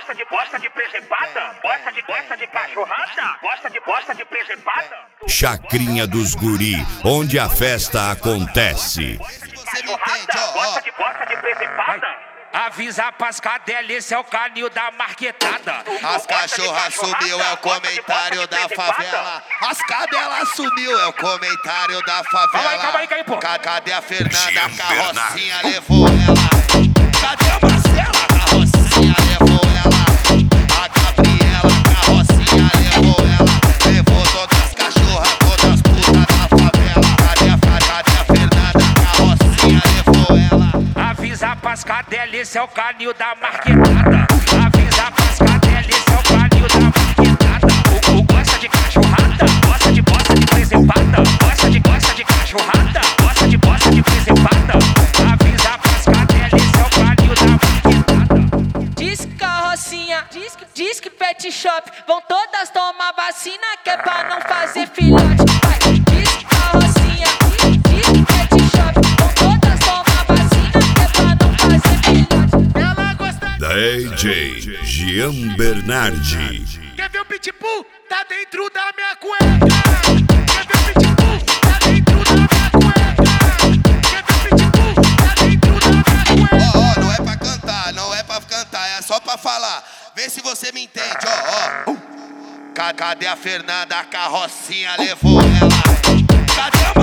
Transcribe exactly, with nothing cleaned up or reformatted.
gosta de gosta de presepada? Gosta de gosta de cachorrada? Gosta de gosta de presepada? Chacrinha dos Guri, onde a festa acontece. Cachorrada? Gosta de gosta de presepada? Avisa pras cadelas, esse é o canil da marquetada. As cachorras sumiu, é o comentário da favela. As cadelas sumiu, é o comentário da favela. Calma aí, calma aí, calma aí, pô. Cadê a Fernanda? A carrocinha levou ela. Cadê a Marcela? A carrocinha levou ela. A Gabriela, a carrocinha levou ela. Levou todas as cachorras, todas as putas da favela. Cadê a, cadê a Fernanda? A carrocinha levou ela. Avisa pras cadelas, esse é o canil da marquetada. Avisa pras cadelas, esse é o canil da marquetada. O, o gosta de cachorrada, gosta de gosta de presepada. Gosta de gosta de cachorrada, gosta de gosta de presepada. Avisa pras cadelas, esse é o canil da marquetada. Diz que carrocinha, diz que, diz que pet shop, vão todas tomar vacina que é pra não fazer filhote. Vai, diz que carrocinha, diz, diz que pet shop, vão todas tomar vacina que é pra não fazer filhote. Ela gosta D J Jean Bernardi. Quer ver o pitbull? Tá dentro da minha cueca. Quer ver o pitbull? Tá dentro da minha cueca. Quer ver o pitbull? Tá dentro da minha cueca. Ó, ó, não é pra cantar, não é pra cantar, é só pra falar. Vê se você me entende, ó, ó. Cadê a Fernanda? A carrocinha levou ela. Cadê a